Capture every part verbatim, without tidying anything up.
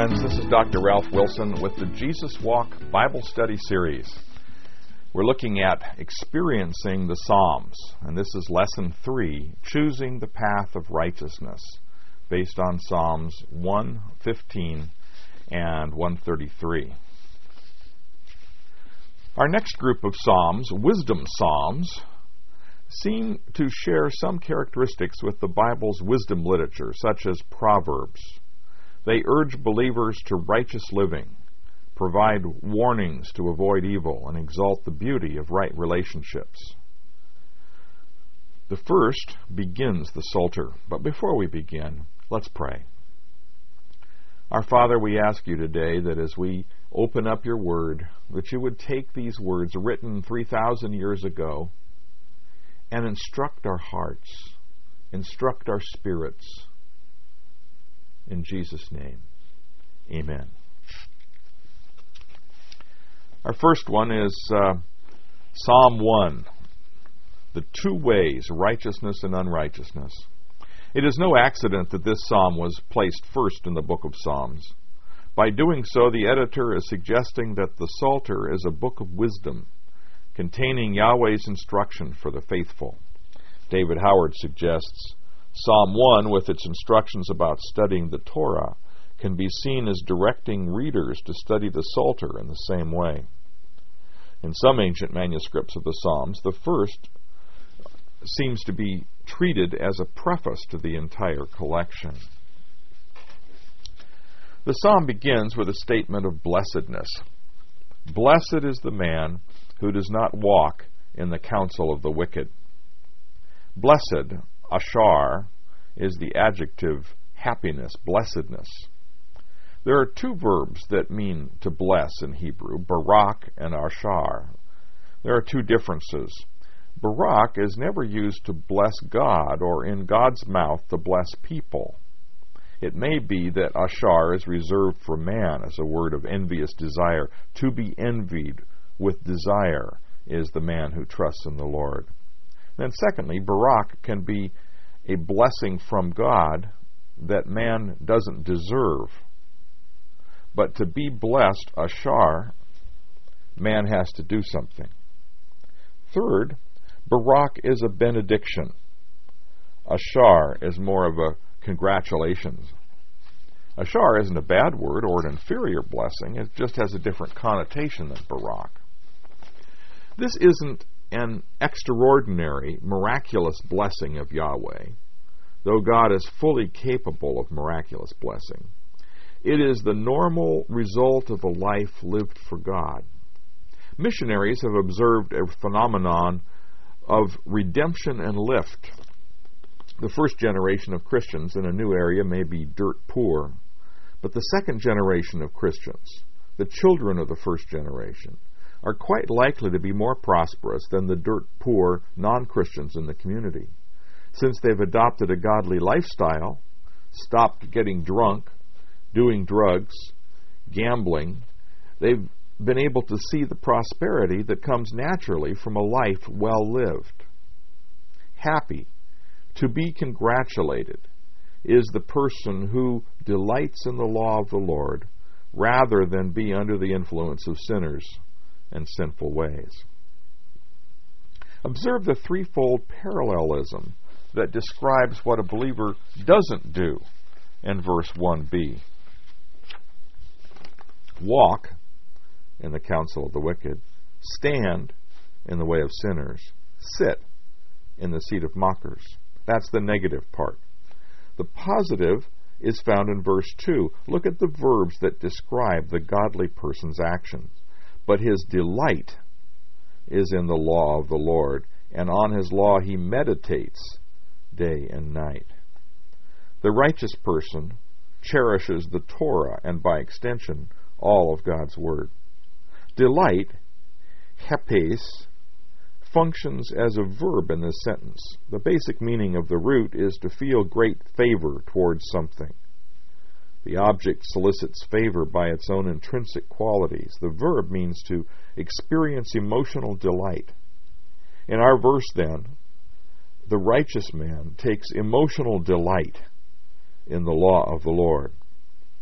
friends. This is Doctor Ralph Wilson with the Jesus Walk Bible Study Series. We're looking at experiencing the Psalms, and this is Lesson three, Choosing the Path of Righteousness, based on Psalms one fifteen and one thirty-three. Our next group of Psalms, Wisdom Psalms, seem to share some characteristics with the Bible's wisdom literature, such as Proverbs. They urge believers to righteous living, provide warnings to avoid evil, and exalt the beauty of right relationships. The first begins the Psalter, but before we begin, let's pray. Our Father, we ask you today that as we open up your word, that you would take these words written three thousand years ago and instruct our hearts, instruct our spirits. In Jesus' name, amen. Our first one is uh, Psalm one, the two ways, righteousness and unrighteousness. It is no accident that this psalm was placed first in the book of Psalms. By doing so, the editor is suggesting that the Psalter is a book of wisdom, containing Yahweh's instruction for the faithful. David Howard suggests Psalm one, with its instructions about studying the Torah, can be seen as directing readers to study the Psalter in the same way. In some ancient manuscripts of the Psalms, the first seems to be treated as a preface to the entire collection. The psalm begins with a statement of blessedness. Blessed is the man who does not walk in the counsel of the wicked. Blessed, Ashar, is the adjective happiness, blessedness. There are two verbs that mean to bless in Hebrew, barak and ashar. There are two differences. Barak is never used to bless God or in God's mouth to bless people. It may be that ashar is reserved for man as a word of envious desire. To be envied with desire is the man who trusts in the Lord. Then secondly, barak can be a blessing from God that man doesn't deserve. But to be blessed, ashar, man has to do something. Third, barak is a benediction. Ashar is more of a congratulations. Ashar isn't a bad word or an inferior blessing. It just has a different connotation than barak. This isn't an extraordinary, miraculous blessing of Yahweh, though God is fully capable of miraculous blessing. It is the normal result of a life lived for God. Missionaries have observed a phenomenon of redemption and lift. The first generation of Christians in a new area may be dirt poor, but the second generation of Christians, the children of the first generation, are quite likely to be more prosperous than the dirt poor non-Christians in the community. Since they've adopted a godly lifestyle, stopped getting drunk, doing drugs, gambling, they've been able to see the prosperity that comes naturally from a life well lived. Happy, to be congratulated, is the person who delights in the law of the Lord rather than be under the influence of sinners and sinful ways. Observe the threefold parallelism that describes what a believer doesn't do in verse one b. Walk in the counsel of the wicked, stand in the way of sinners, sit in the seat of mockers. That's the negative part. The positive is found in verse two. Look at the verbs that describe the godly person's actions. But his delight is in the law of the Lord, and on his law he meditates day and night. The righteous person cherishes the Torah, and by extension, all of God's Word. Delight, hepes, functions as a verb in this sentence. The basic meaning of the root is to feel great favor towards something. The object solicits favor by its own intrinsic qualities. The verb means to experience emotional delight. In our verse, then, the righteous man takes emotional delight in the law of the Lord.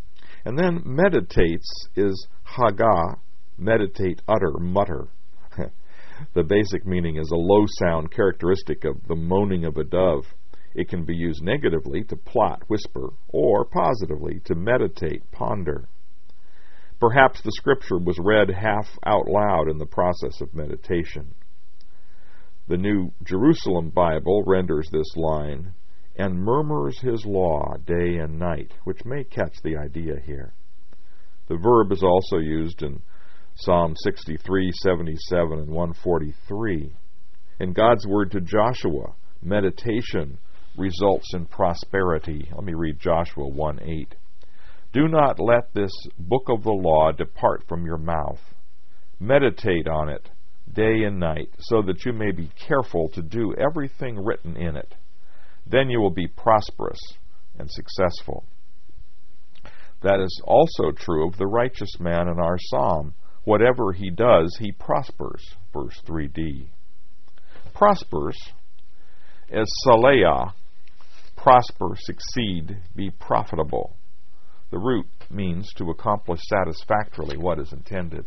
And then meditates is haga, meditate, utter, mutter. The basic meaning is a low sound characteristic of the moaning of a dove. It can be used negatively, to plot, whisper, or positively, to meditate, ponder. Perhaps the scripture was read half out loud in the process of meditation. The New Jerusalem Bible renders this line, and murmurs his law day and night, which may catch the idea here. The verb is also used in Psalm sixty-three, seventy-seven, and one forty-three. In God's word to Joshua, meditation results in prosperity. Let me read Joshua one eight. Do not let this book of the law depart from your mouth. Meditate on it day and night, so that you may be careful to do everything written in it. Then you will be prosperous and successful. That is also true of the righteous man in our psalm. Whatever he does, he prospers. Verse three d. Prospers as saleah, prosper, succeed, be profitable. The root means to accomplish satisfactorily what is intended.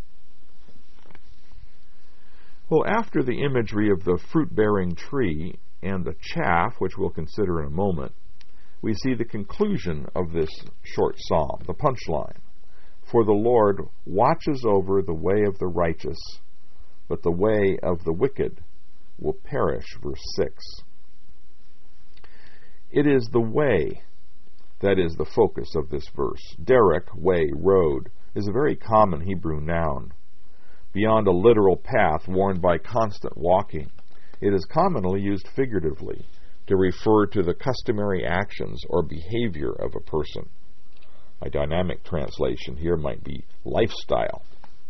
Well, after the imagery of the fruit-bearing tree and the chaff, which we'll consider in a moment, we see the conclusion of this short psalm, the punchline. For the Lord watches over the way of the righteous, but the way of the wicked will perish. Verse six. It is the way that is the focus of this verse. Derek, way, road, is a very common Hebrew noun. Beyond a literal path worn by constant walking, it is commonly used figuratively to refer to the customary actions or behavior of a person. A dynamic translation here might be lifestyle.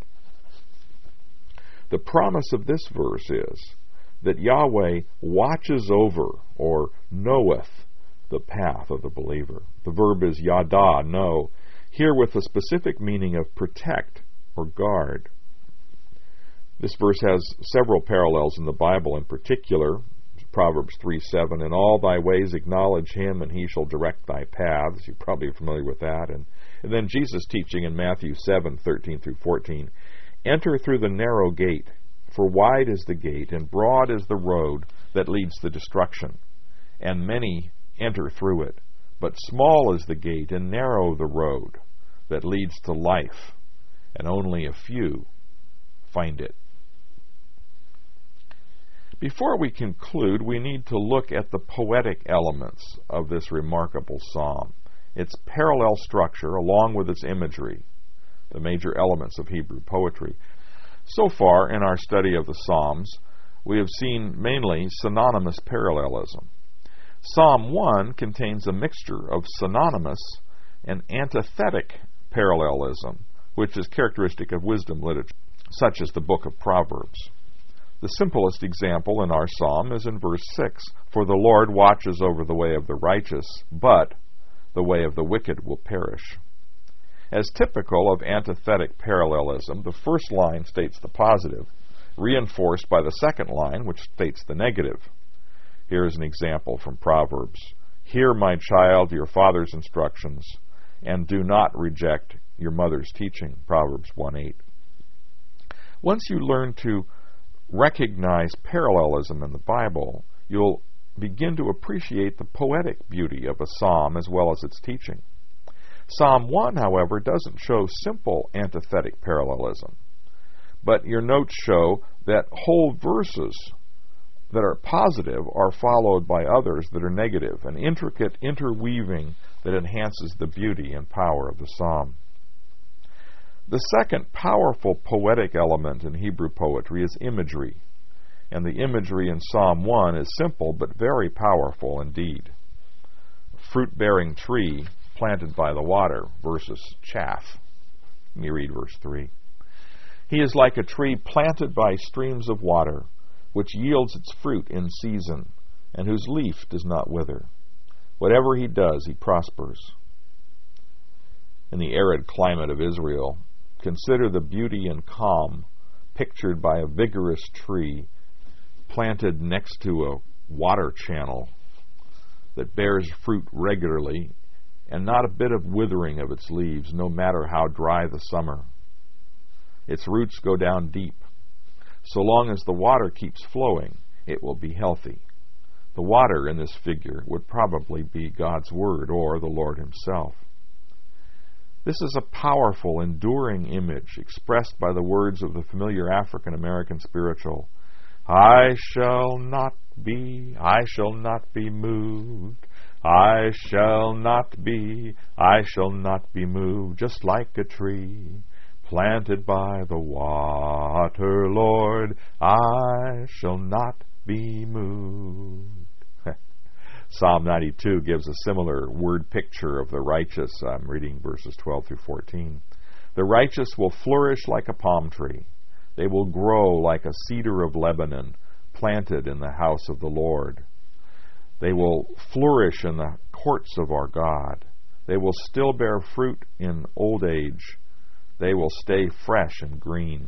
The promise of this verse is that Yahweh watches over or knoweth the path of the believer. The verb is yada, know, here with the specific meaning of protect or guard. This verse has several parallels in the Bible, in particular Proverbs three seven, in all thy ways acknowledge him, and he shall direct thy paths. You're probably familiar with that. And, and then Jesus' teaching in Matthew seven thirteen through fourteen, enter through the narrow gate, for wide is the gate, and broad is the road that leads to destruction, and many enter through it. But small is the gate, and narrow the road that leads to life, and only a few find it. Before we conclude, we need to look at the poetic elements of this remarkable psalm, its parallel structure along with its imagery, the major elements of Hebrew poetry. So far in our study of the Psalms, we have seen mainly synonymous parallelism. Psalm one contains a mixture of synonymous and antithetic parallelism, which is characteristic of wisdom literature, such as the book of Proverbs. The simplest example in our psalm is in verse six, for the Lord watches over the way of the righteous, but the way of the wicked will perish. As typical of antithetic parallelism, the first line states the positive, reinforced by the second line, which states the negative. Here is an example from Proverbs. Hear, my child, your father's instructions, and do not reject your mother's teaching. Proverbs one eight. Once you learn to recognize parallelism in the Bible, you'll begin to appreciate the poetic beauty of a psalm as well as its teaching. Psalm one, however, doesn't show simple antithetic parallelism, but your notes show that whole verses that are positive are followed by others that are negative, an intricate interweaving that enhances the beauty and power of the psalm. The second powerful poetic element in Hebrew poetry is imagery, and the imagery in Psalm one is simple but very powerful indeed. A fruit-bearing tree planted by the water versus chaff. Let me read verse three. He is like a tree planted by streams of water, which yields its fruit in season, and whose leaf does not wither. Whatever he does, he prospers. In the arid climate of Israel, consider the beauty and calm pictured by a vigorous tree planted next to a water channel that bears fruit regularly and not a bit of withering of its leaves, no matter how dry the summer. Its roots go down deep. So long as the water keeps flowing, it will be healthy. The water in this figure would probably be God's Word or the Lord Himself. This is a powerful, enduring image expressed by the words of the familiar African-American spiritual, I shall not be, I shall not be moved. I shall not be, I shall not be moved, just like a tree planted by the water, Lord, I shall not be moved. Psalm ninety-two gives a similar word picture of the righteous. I'm reading verses twelve through fourteen. The righteous will flourish like a palm tree. They will grow like a cedar of Lebanon, planted in the house of the Lord. They will flourish in the courts of our God. They will still bear fruit in old age. They will stay fresh and green.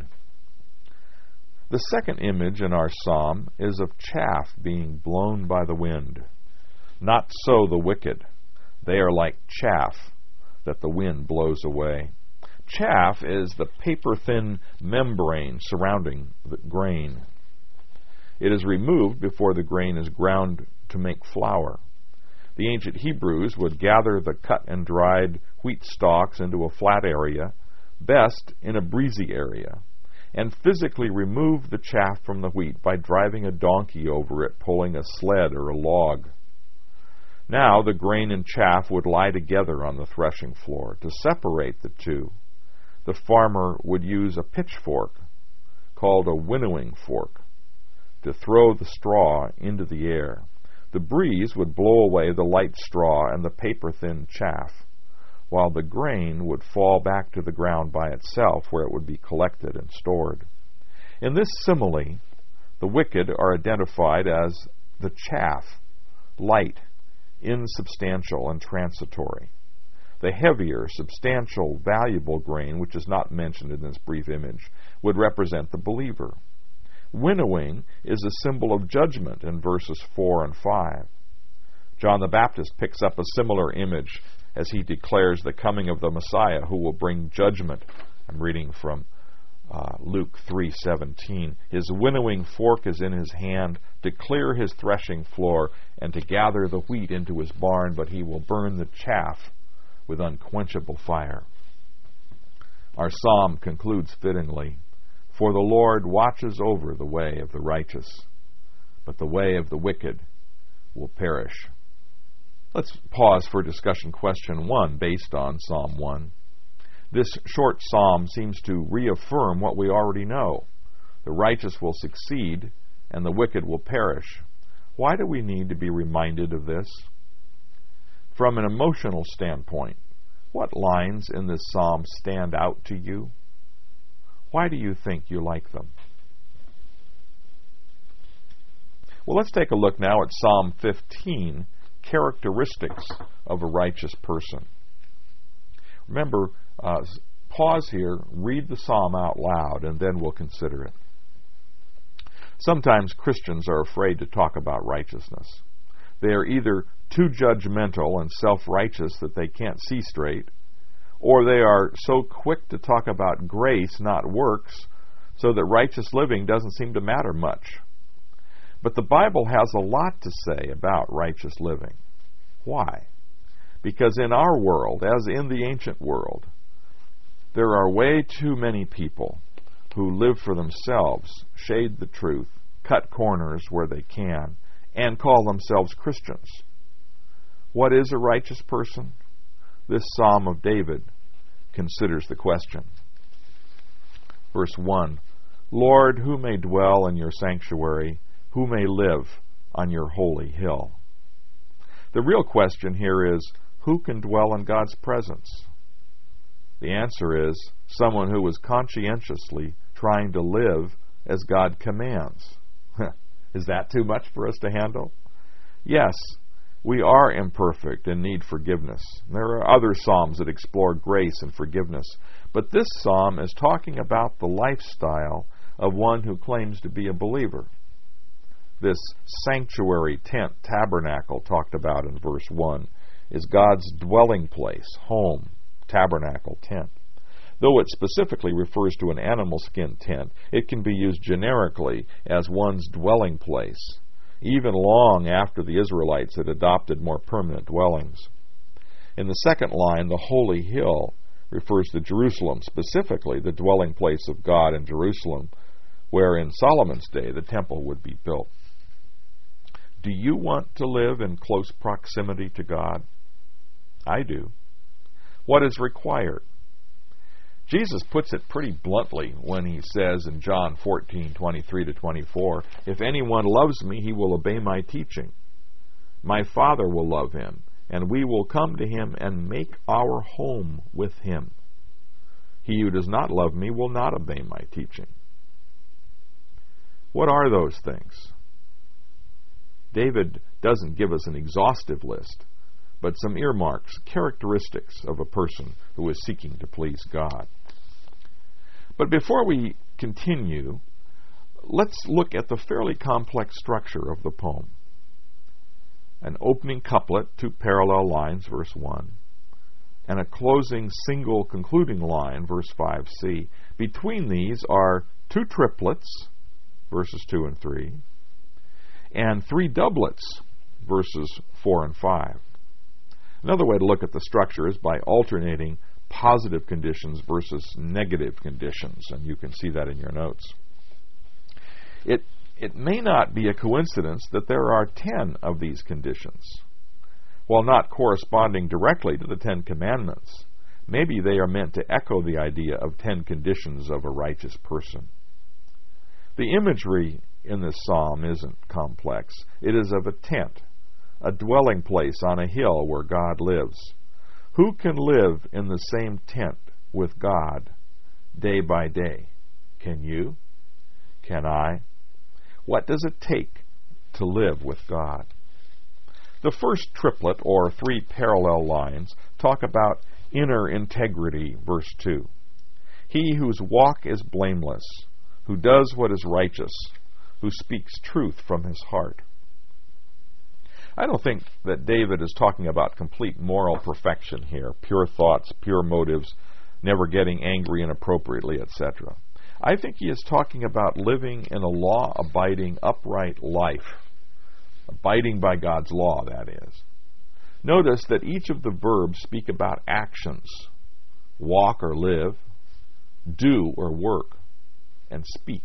The second image in our psalm is of chaff being blown by the wind. Not so the wicked. They are like chaff that the wind blows away. Chaff is the paper-thin membrane surrounding the grain. It is removed before the grain is ground to make flour. The ancient Hebrews would gather the cut and dried wheat stalks into a flat area, best in a breezy area, and physically remove the chaff from the wheat by driving a donkey over it, pulling a sled or a log. Now the grain and chaff would lie together on the threshing floor. To separate the two, the farmer would use a pitchfork, called a winnowing fork, to throw the straw into the air. The breeze would blow away the light straw and the paper-thin chaff, while the grain would fall back to the ground by itself, where it would be collected and stored. In this simile, the wicked are identified as the chaff, light, insubstantial, and transitory. The heavier, substantial, valuable grain, which is not mentioned in this brief image, would represent the believer. Winnowing is a symbol of judgment in verses four and five. John the Baptist picks up a similar image as he declares the coming of the Messiah, who will bring judgment. I'm reading from uh, Luke three seventeen. His winnowing fork is in his hand to clear his threshing floor and to gather the wheat into his barn, but he will burn the chaff with unquenchable fire. Our psalm concludes fittingly, for the Lord watches over the way of the righteous, but the way of the wicked will perish. Let's pause for discussion question one based on Psalm one. This short psalm seems to reaffirm what we already know. The righteous will succeed and the wicked will perish. Why do we need to be reminded of this? From an emotional standpoint, what lines in this psalm stand out to you? Why do you think you like them? Well, let's take a look now at Psalm fifteen, characteristics of a righteous person. Remember, uh, pause here, read the psalm out loud, and then we'll consider it. Sometimes Christians are afraid to talk about righteousness. They are either too judgmental and self-righteous that they can't see straight, or they are so quick to talk about grace, not works, so that righteous living doesn't seem to matter much. But the Bible has a lot to say about righteous living. Why? Because in our world, as in the ancient world, there are way too many people who live for themselves, shade the truth, cut corners where they can, and call themselves Christians. What is a righteous person? This Psalm of David considers the question. Verse one, Lord, who may dwell in your sanctuary? Who may live on your holy hill? The real question here is, who can dwell in God's presence? The answer is someone who is conscientiously trying to live as God commands. Is that too much for us to handle? Yes, we are imperfect and need forgiveness. There are other psalms that explore grace and forgiveness, but this psalm is talking about the lifestyle of one who claims to be a believer. This sanctuary, tent, tabernacle talked about in verse one is God's dwelling place, home, tabernacle, tent. Though it specifically refers to an animal skin tent, it can be used generically as one's dwelling place, even long after the Israelites had adopted more permanent dwellings. In the second line, the holy hill refers to Jerusalem, specifically the dwelling place of God in Jerusalem, where in Solomon's day the temple would be built. Do you want to live in close proximity to God? I do. What is required? Jesus puts it pretty bluntly when he says in John fourteen, twenty-three to twenty-four, "If anyone loves me, he will obey my teaching. My Father will love him, and we will come to him and make our home with him. He who does not love me will not obey my teaching." What are those things? David doesn't give us an exhaustive list, but some earmarks, characteristics of a person who is seeking to please God. But before we continue, let's look at the fairly complex structure of the poem. An opening couplet, two parallel lines, verse one, and a closing single concluding line, verse five c. Between these are two triplets, verses two and three, and three doublets, verses four and five. Another way to look at the structure is by alternating positive conditions versus negative conditions, and you can see that in your notes. It, it may not be a coincidence that there are ten of these conditions. While not corresponding directly to the Ten Commandments, maybe they are meant to echo the idea of ten conditions of a righteous person. The imagery in this psalm isn't complex. It is of a tent, a dwelling place on a hill where God lives. Who can live in the same tent with God day by day? Can you? Can I? What does it take to live with God? The first triplet, or three parallel lines, talk about inner integrity, verse two. He whose walk is blameless, who does what is righteous, who speaks truth from his heart. I don't think that David is talking about complete moral perfection here, pure thoughts, pure motives, never getting angry inappropriately, et cetera. I think he is talking about living in a law-abiding, upright life, abiding by God's law, that is. Notice that each of the verbs speak about actions: walk or live, do or work, and speak.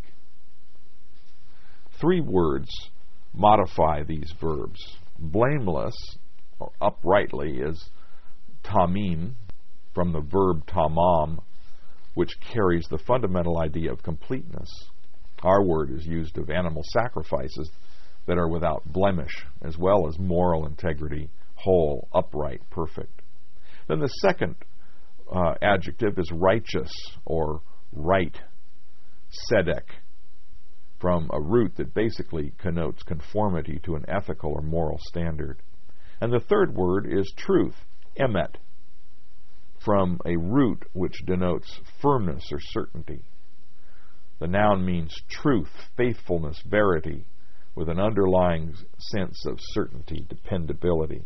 Three words modify these verbs. Blameless, or uprightly, is tamim, from the verb tamam, which carries the fundamental idea of completeness. Our word is used of animal sacrifices that are without blemish, as well as moral integrity, whole, upright, perfect. Then the second uh, adjective is righteous, or right, tzedek, from a root that basically connotes conformity to an ethical or moral standard. And the third word is truth, emet, from a root which denotes firmness or certainty. The noun means truth, faithfulness, verity, with an underlying sense of certainty, dependability.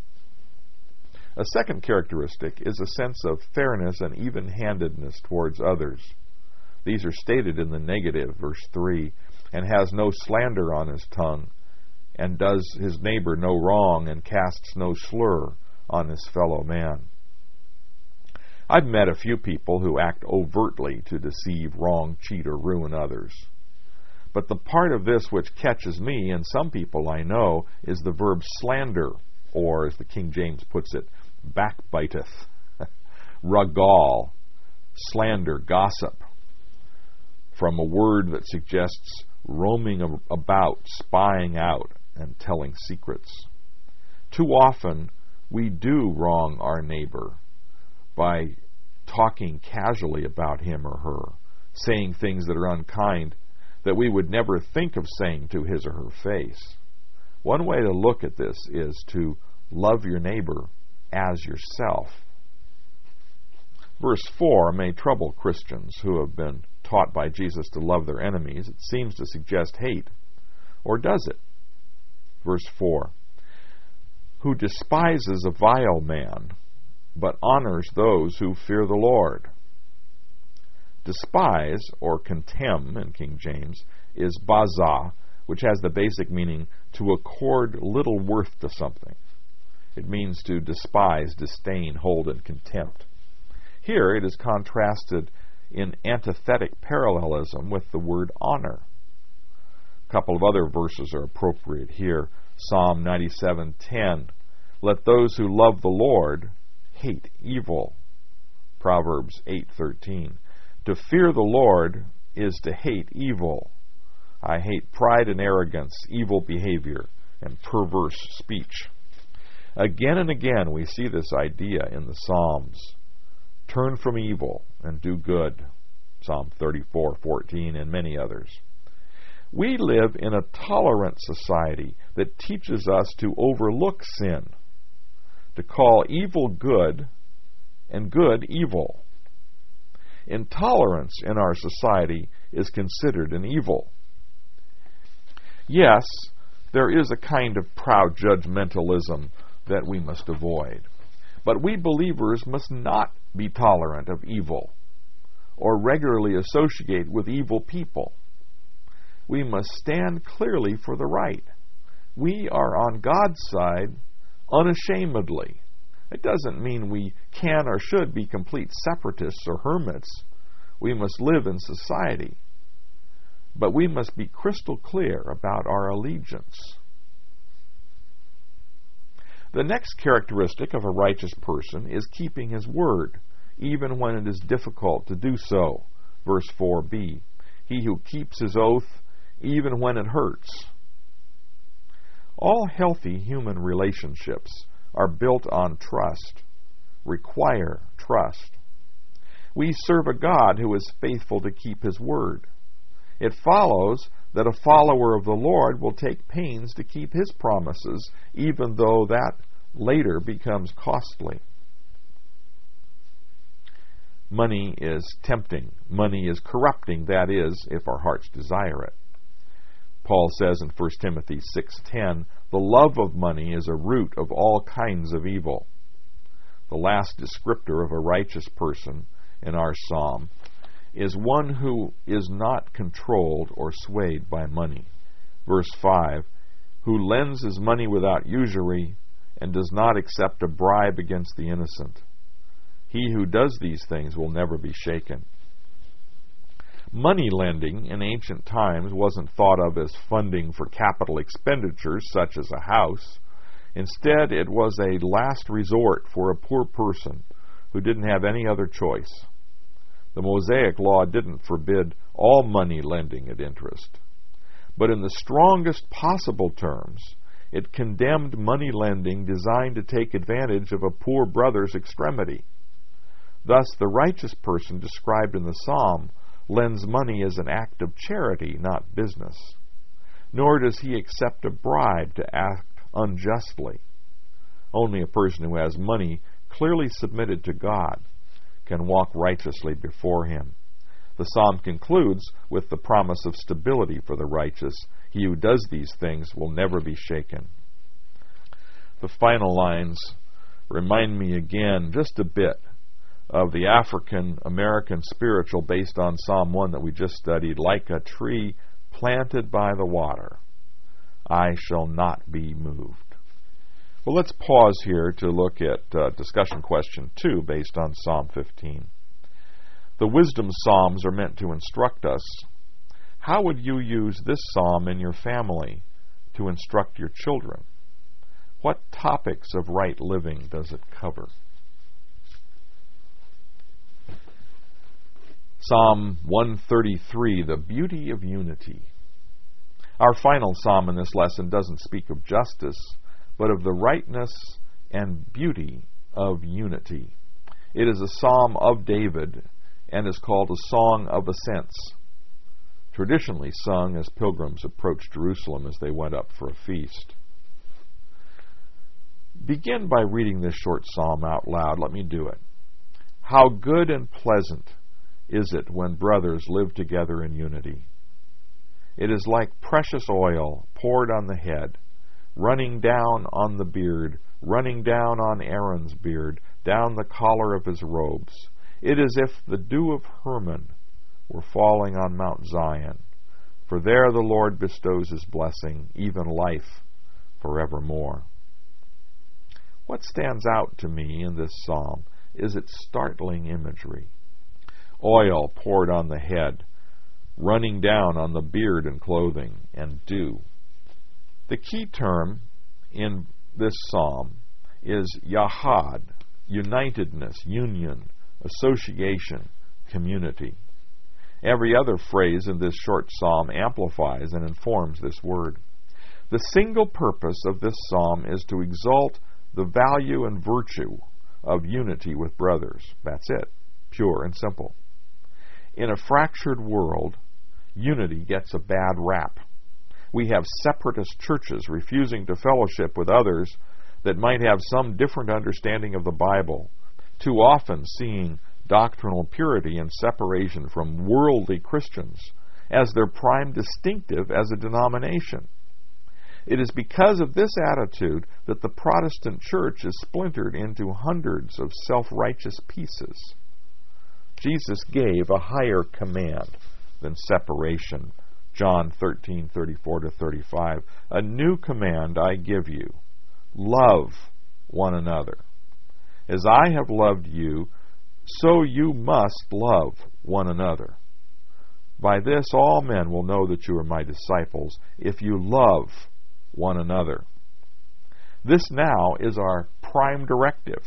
A second characteristic is a sense of fairness and even-handedness towards others. These are stated in the negative, verse three, and has no slander on his tongue, and does his neighbor no wrong, and casts no slur on his fellow man. I've met a few people who act overtly to deceive, wrong, cheat, or ruin others. But the part of this which catches me, and some people I know, is the verb slander, or, as the King James puts it, backbiteth, ragal, slander, gossip, from a word that suggests roaming about, spying out, and telling secrets. Too often, we do wrong our neighbor by talking casually about him or her, saying things that are unkind that we would never think of saying to his or her face. One way to look at this is to love your neighbor as yourself. Verse four may trouble Christians who have been taught by Jesus to love their enemies. It seems to suggest hate. Or does it? Verse four. who despises a vile man, but honors those who fear the Lord. Despise, or contemn in King James, is bazah, which has the basic meaning to accord little worth to something. It means to despise, disdain, hold in contempt. Here it is contrasted in antithetic parallelism with the word honor. A couple of other verses are appropriate here. Psalm ninety-seven ten, let those who love the Lord hate evil. Proverbs eight thirteen, to fear the Lord is to hate evil. I hate pride and arrogance, evil behavior, and perverse speech. Again and again we see this idea in the Psalms. Turn from evil and do good. Psalm thirty-four fourteen and many others. We live in a tolerant society that teaches us to overlook sin, to call evil good and good evil. Intolerance in our society is considered an evil. Yes, there is a kind of proud judgmentalism that we must avoid. But we believers must not be tolerant of evil or regularly associate with evil people. We must stand clearly for the right. We are on God's side unashamedly. It doesn't mean we can or should be complete separatists or hermits. We must live in society. But we must be crystal clear about our allegiance. The next characteristic of a righteous person is keeping his word, even when it is difficult to do so. Verse four b, he who keeps his oath, even when it hurts. All healthy human relationships are built on trust, require trust. We serve a God who is faithful to keep his word. It follows that a follower of the Lord will take pains to keep his promises, even though that later becomes costly. Money is tempting. Money is corrupting, that is, if our hearts desire it. Paul says in First Timothy six ten, the love of money is a root of all kinds of evil. The last descriptor of a righteous person in our psalm is one who is not controlled or swayed by money. Verse five, who lends his money without usury and does not accept a bribe against the innocent. He who does these things will never be shaken. Money lending in ancient times wasn't thought of as funding for capital expenditures such as a house. Instead, it was a last resort for a poor person who didn't have any other choice. The Mosaic Law didn't forbid all money lending at interest, but in the strongest possible terms, it condemned money lending designed to take advantage of a poor brother's extremity. Thus, the righteous person described in the psalm lends money as an act of charity, not business. Nor does he accept a bribe to act unjustly. Only a person who has money clearly submitted to God can walk righteously before him. The psalm concludes with the promise of stability for the righteous. He who does these things will never be shaken. The final lines remind me again just a bit of the African-American spiritual based on Psalm one that we just studied. Like a tree planted by the water, I shall not be moved. Well, let's pause here to look at uh, discussion question two based on Psalm fifteen. The wisdom psalms are meant to instruct us. How would you use this psalm in your family to instruct your children? What topics of right living does it cover? Psalm one thirty-three, the beauty of unity. Our final psalm in this lesson doesn't speak of justice, but of the rightness and beauty of unity. It is a psalm of David and is called a song of ascents, traditionally sung as pilgrims approached Jerusalem as they went up for a feast. Begin by reading this short psalm out loud. Let me do it. How good and pleasant is it when brothers live together in unity. It is like precious oil poured on the head, running down on the beard, running down on Aaron's beard, down the collar of his robes. It is as if the dew of Hermon were falling on Mount Zion. For there the Lord bestows his blessing, even life forevermore. What stands out to me in this psalm is its startling imagery. Oil poured on the head, running down on the beard and clothing, and dew. The key term in this psalm is yahad, unitedness, union, association, community. Every other phrase in this short psalm amplifies and informs this word. The single purpose of this psalm is to exalt the value and virtue of unity with brothers. That's it. Pure and simple. In a fractured world, unity gets a bad rap. We have separatist churches refusing to fellowship with others that might have some different understanding of the Bible, too often seeing doctrinal purity and separation from worldly Christians as their prime distinctive as a denomination. It is because of this attitude that the Protestant church is splintered into hundreds of self-righteous pieces. Jesus gave a higher command than separation. John thirteen thirty-four to thirty-five. A new command I give you. Love one another. As I have loved you, so you must love one another. By this all men will know that you are my disciples, if you love one another. This now is our prime directive.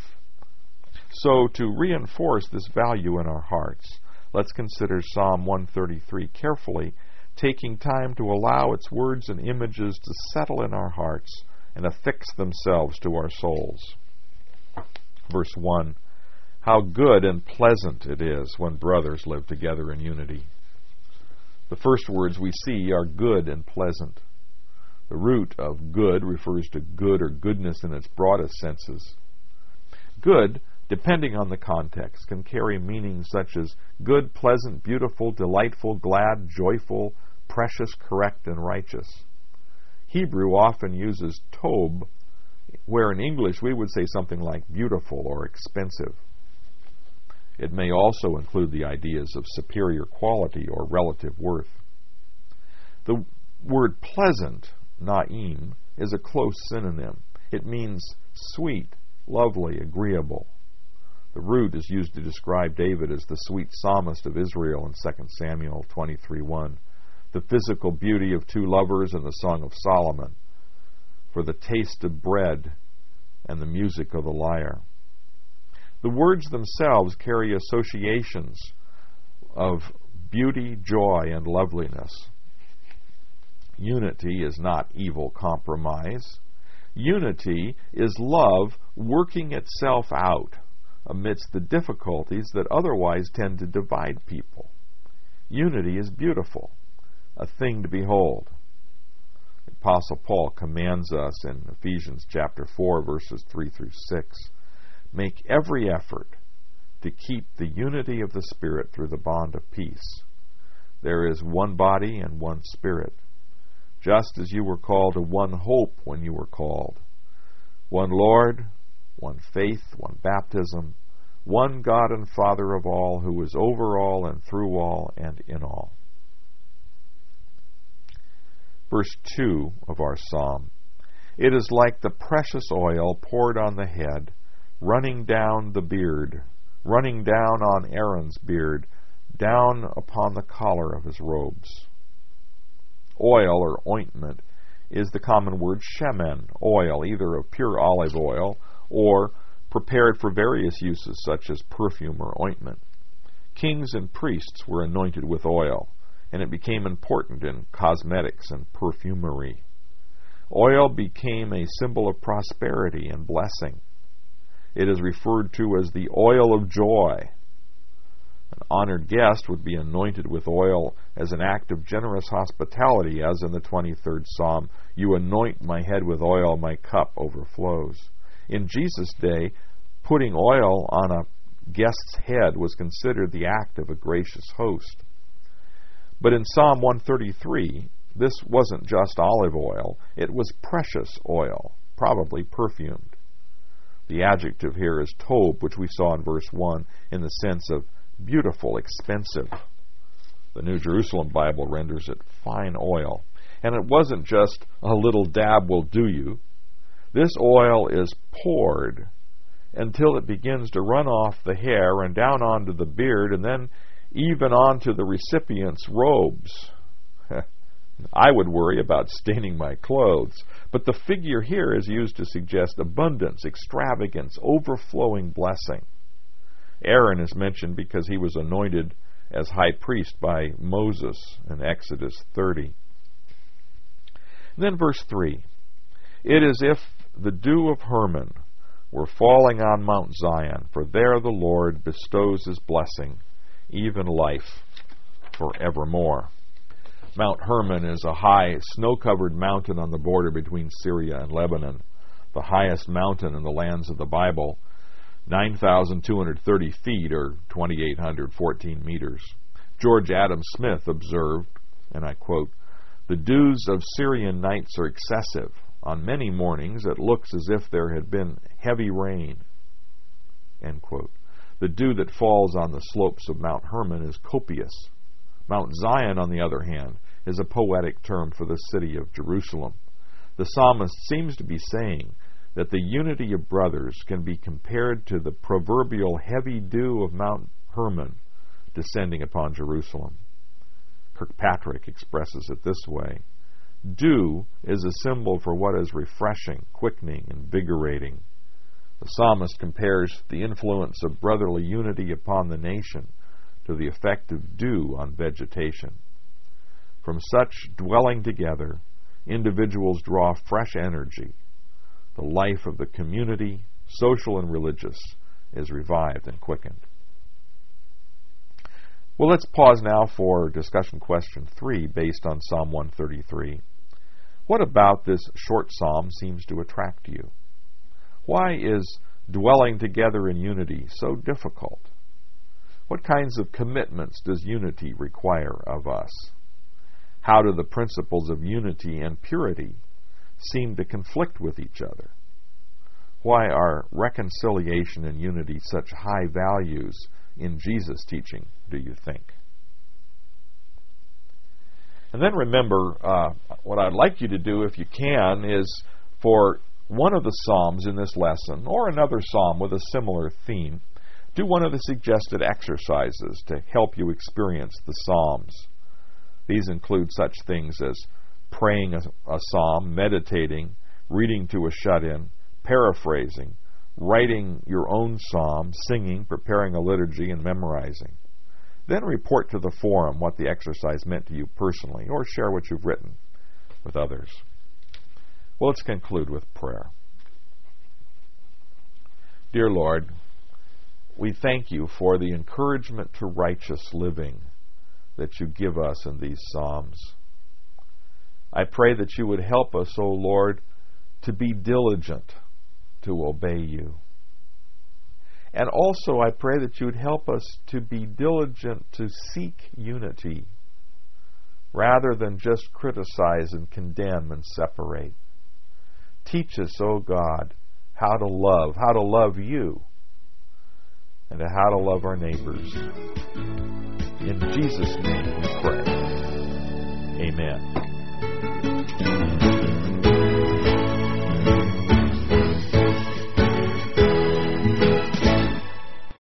So to reinforce this value in our hearts, let's consider Psalm one thirty-three carefully, taking time to allow its words and images to settle in our hearts and affix themselves to our souls. Verse one, how good and pleasant it is when brothers live together in unity. The first words we see are good and pleasant. The root of good refers to good or goodness in its broadest senses. Good, depending on the context, can carry meanings such as good, pleasant, beautiful, delightful, glad, joyful, precious, correct, and righteous. Hebrew often uses tob, where in English we would say something like beautiful or expensive. It may also include the ideas of superior quality or relative worth. The word pleasant, na'im, is a close synonym. It means sweet, lovely, agreeable. The root is used to describe David as the sweet psalmist of Israel in Second Samuel twenty-three one, the physical beauty of two lovers in the Song of Solomon, for the taste of bread and the music of the lyre. The words themselves carry associations of beauty, joy, and loveliness. Unity is not evil compromise. Unity is love working itself out amidst the difficulties that otherwise tend to divide people. Unity is beautiful, a thing to behold. The Apostle Paul commands us in Ephesians chapter four, verses three through six, make every effort to keep the unity of the Spirit through the bond of peace. There is one body and one Spirit, just as you were called to one hope when you were called. One Lord, one faith, one baptism, one God and Father of all, who is over all and through all and in all. Verse two of our psalm. It is like the precious oil poured on the head, running down the beard, running down on Aaron's beard, down upon the collar of his robes. Oil or ointment is the common word shemen, oil, either of pure olive oil or prepared for various uses such as perfume or ointment. Kings and priests were anointed with oil, and it became important in cosmetics and perfumery. Oil became a symbol of prosperity and blessing. It is referred to as the oil of joy. An honored guest would be anointed with oil as an act of generous hospitality, as in the twenty-third Psalm, you anoint my head with oil, my cup overflows. In Jesus' day, putting oil on a guest's head was considered the act of a gracious host. But in Psalm one thirty-three, This wasn't just olive oil. It was precious oil, probably perfumed. The adjective here is tob, which we saw in verse one, in the sense of beautiful, expensive. The New Jerusalem Bible renders it fine oil. And it wasn't just a little dab will do you. This oil is poured until it begins to run off the hair and down onto the beard and then even onto the recipient's robes. I would worry about staining my clothes. But the figure here is used to suggest abundance, extravagance, overflowing blessing. Aaron is mentioned because he was anointed as high priest by Moses in Exodus thirty. And then verse three. It is if the dew of Hermon were falling on Mount Zion, for there the Lord bestows his blessing, even life forevermore. Mount Hermon is a high, snow-covered mountain on the border between Syria and Lebanon, the highest mountain in the lands of the Bible, nine thousand two hundred thirty feet, or two thousand eight hundred fourteen meters. George Adam Smith observed, and I quote, "The dews of Syrian nights are excessive. On many mornings it looks as if there had been heavy rain." End quote. The dew that falls on the slopes of Mount Hermon is copious. Mount Zion, on the other hand, is a poetic term for the city of Jerusalem. The psalmist seems to be saying that the unity of brothers can be compared to the proverbial heavy dew of Mount Hermon descending upon Jerusalem. Kirkpatrick expresses it this way: dew is a symbol for what is refreshing, quickening, invigorating. The psalmist compares the influence of brotherly unity upon the nation to the effect of dew on vegetation. From such dwelling together, individuals draw fresh energy. The life of the community, social and religious, is revived and quickened. Well, let's pause now for discussion question three based on Psalm one thirty-three. What about this short psalm seems to attract you? Why is dwelling together in unity so difficult? What kinds of commitments does unity require of us? How do the principles of unity and purity seem to conflict with each other? Why are reconciliation and unity such high values in Jesus' teaching, do you think? And then remember, uh, what I'd like you to do, if you can, is for one of the Psalms in this lesson, or another Psalm with a similar theme, do one of the suggested exercises to help you experience the Psalms. These include such things as praying a, a psalm, meditating, reading to a shut-in, paraphrasing, writing your own psalm, singing, preparing a liturgy, and memorizing. Then report to the forum what the exercise meant to you personally, or share what you've written with others. Well, let's conclude with prayer. Dear Lord, we thank you for the encouragement to righteous living that you give us in these Psalms. I pray that you would help us, O Lord, to be diligent to obey you. And also I pray that you would help us to be diligent to seek unity rather than just criticize and condemn and separate. Teach us, O God, how to love, how to love you, and how to love our neighbors. In Jesus' name we pray. Amen.